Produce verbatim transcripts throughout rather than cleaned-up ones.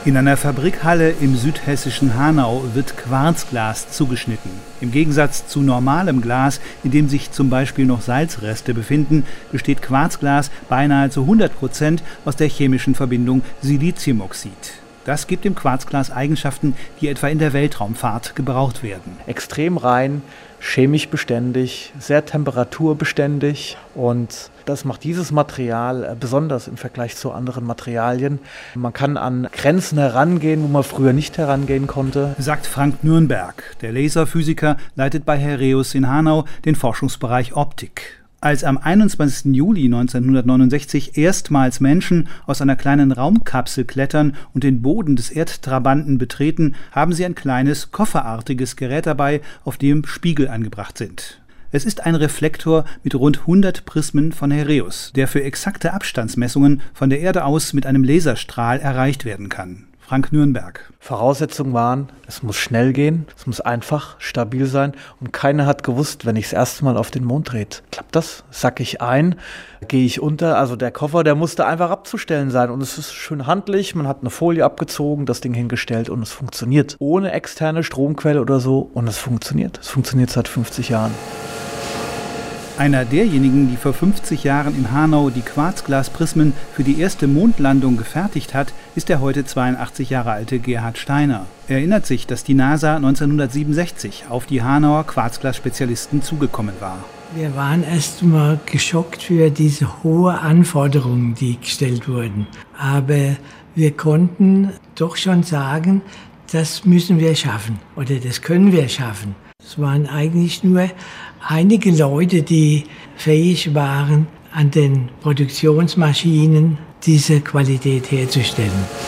In einer Fabrikhalle im südhessischen Hanau wird Quarzglas zugeschnitten. Im Gegensatz zu normalem Glas, in dem sich zum Beispiel noch Salzreste befinden, besteht Quarzglas beinahe zu hundert Prozent aus der chemischen Verbindung Siliziumoxid. Das gibt dem Quarzglas Eigenschaften, die etwa in der Weltraumfahrt gebraucht werden. Extrem rein, chemisch beständig, sehr temperaturbeständig, und das macht dieses Material besonders im Vergleich zu anderen Materialien. Man kann an Grenzen herangehen, wo man früher nicht herangehen konnte. Sagt Frank Nürnberg. Der Laserphysiker leitet bei Heraeus in Hanau den Forschungsbereich Optik. Als am einundzwanzigsten Juli neunzehnhundertneunundsechzig erstmals Menschen aus einer kleinen Raumkapsel klettern und den Boden des Erdtrabanten betreten, haben sie ein kleines, kofferartiges Gerät dabei, auf dem Spiegel angebracht sind. Es ist ein Reflektor mit rund hundert Prismen von Heraeus, der für exakte Abstandsmessungen von der Erde aus mit einem Laserstrahl erreicht werden kann. Frank Nürnberg. Voraussetzungen waren, es muss schnell gehen, es muss einfach, stabil sein, und keiner hat gewusst, wenn ich das erste Mal auf den Mond drehe, klappt das? Sack ich ein? Gehe ich unter? Also der Koffer, der musste einfach abzustellen sein, und es ist schön handlich, man hat eine Folie abgezogen, das Ding hingestellt, und es funktioniert. Ohne externe Stromquelle oder so, und es funktioniert. Es funktioniert seit fünfzig Jahren. Einer derjenigen, die vor fünfzig Jahren in Hanau die Quarzglasprismen für die erste Mondlandung gefertigt hat, ist der heute zweiundachtzig Jahre alte Gerhard Steiner. Er erinnert sich, dass die NASA neunzehnhundertsiebenundsechzig auf die Hanauer Quarzglasspezialisten zugekommen war. Wir waren erst mal geschockt für diese hohen Anforderungen, die gestellt wurden. Aber wir konnten doch schon sagen, das müssen wir schaffen oder das können wir schaffen. Es waren eigentlich nur einige Leute, die fähig waren, an den Produktionsmaschinen diese Qualität herzustellen.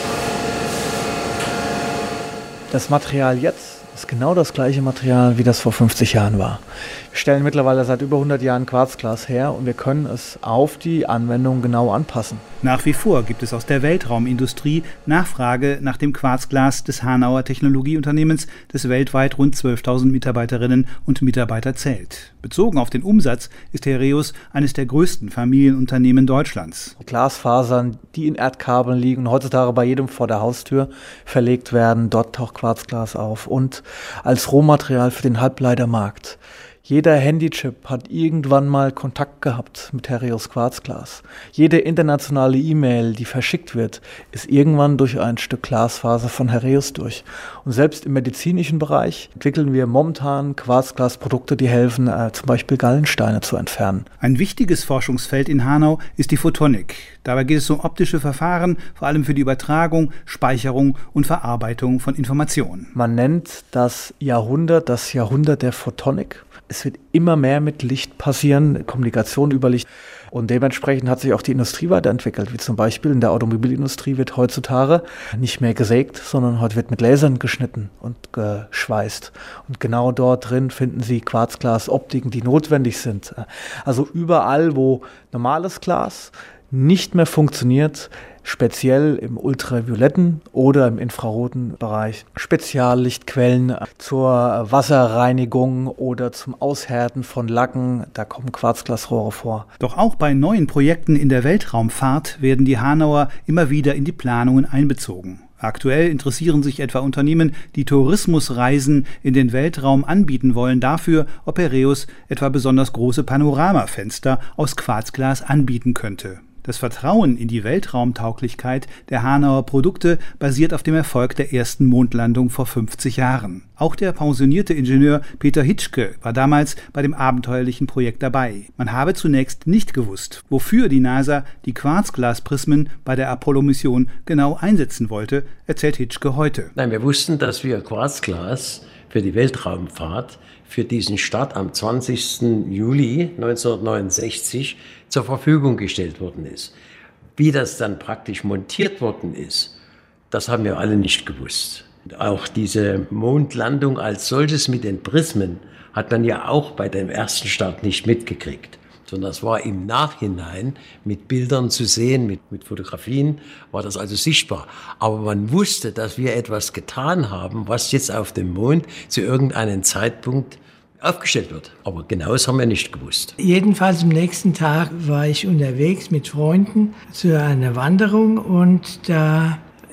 Das Material jetzt ist genau das gleiche Material, wie das vor fünfzig Jahren war. Wir stellen mittlerweile seit über hundert Jahren Quarzglas her, und wir können es auf die Anwendung genau anpassen. Nach wie vor gibt es aus der Weltraumindustrie Nachfrage nach dem Quarzglas des Hanauer Technologieunternehmens, das weltweit rund zwölftausend Mitarbeiterinnen und Mitarbeiter zählt. Bezogen auf den Umsatz ist Heraeus eines der größten Familienunternehmen Deutschlands. Glasfasern, die in Erdkabeln liegen und heutzutage bei jedem vor der Haustür verlegt werden, dort taucht Quarzglas auf. Und als Rohmaterial für den Halbleitermarkt. Jeder Handychip hat irgendwann mal Kontakt gehabt mit Heraeus Quarzglas. Jede internationale E-Mail, die verschickt wird, ist irgendwann durch ein Stück Glasfaser von Heraeus durch. Und selbst im medizinischen Bereich entwickeln wir momentan Quarzglasprodukte, die helfen, äh, zum Beispiel Gallensteine zu entfernen. Ein wichtiges Forschungsfeld in Hanau ist die Photonik. Dabei geht es um optische Verfahren, vor allem für die Übertragung, Speicherung und Verarbeitung von Informationen. Man nennt das Jahrhundert das Jahrhundert der Photonik. Es wird immer mehr mit Licht passieren, Kommunikation über Licht. Und dementsprechend hat sich auch die Industrie weiterentwickelt, wie zum Beispiel in der Automobilindustrie wird heutzutage nicht mehr gesägt, sondern heute wird mit Lasern geschnitten und geschweißt. Und genau dort drin finden Sie Quarzglasoptiken, die notwendig sind. Also überall, wo normales Glas nicht mehr funktioniert, speziell im ultravioletten oder im infraroten Bereich. Speziallichtquellen zur Wasserreinigung oder zum Aushärten von Lacken, da kommen Quarzglasrohre vor. Doch auch bei neuen Projekten in der Weltraumfahrt werden die Hanauer immer wieder in die Planungen einbezogen. Aktuell interessieren sich etwa Unternehmen, die Tourismusreisen in den Weltraum anbieten wollen, dafür, ob Heraeus etwa besonders große Panoramafenster aus Quarzglas anbieten könnte. Das Vertrauen in die Weltraumtauglichkeit der Hanauer Produkte basiert auf dem Erfolg der ersten Mondlandung vor fünfzig Jahren. Auch der pensionierte Ingenieur Peter Hitschke war damals bei dem abenteuerlichen Projekt dabei. Man habe zunächst nicht gewusst, wofür die NASA die Quarzglasprismen bei der Apollo-Mission genau einsetzen wollte, erzählt Hitschke heute. Nein, wir wussten, dass wir Quarzglas für die Weltraumfahrt für diesen Start am zwanzigsten Juli neunzehnhundertneunundsechzig zur Verfügung gestellt worden ist. Wie das dann praktisch montiert worden ist, das haben wir alle nicht gewusst. Auch diese Mondlandung als solches mit den Prismen hat man ja auch bei dem ersten Start nicht mitgekriegt, sondern das war im Nachhinein mit Bildern zu sehen, mit, mit Fotografien war das also sichtbar. Aber man wusste, dass wir etwas getan haben, was jetzt auf dem Mond zu irgendeinem Zeitpunkt aufgestellt wird. Aber genau das haben wir nicht gewusst. Jedenfalls am nächsten Tag war ich unterwegs mit Freunden zu einer Wanderung, und da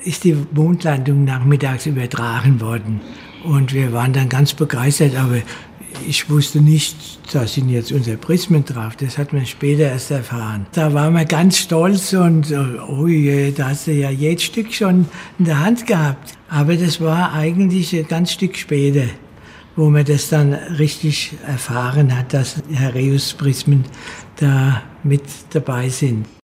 ist die Mondlandung nachmittags übertragen worden. Und wir waren dann ganz begeistert, aber ich wusste nicht, da sind jetzt unsere Prismen drauf. Das hat man später erst erfahren. Da waren wir ganz stolz und oh je, da hast du ja jedes Stück schon in der Hand gehabt. Aber das war eigentlich ein ganz Stück später, wo man das dann richtig erfahren hat, dass Heraeus-Prismen da mit dabei sind.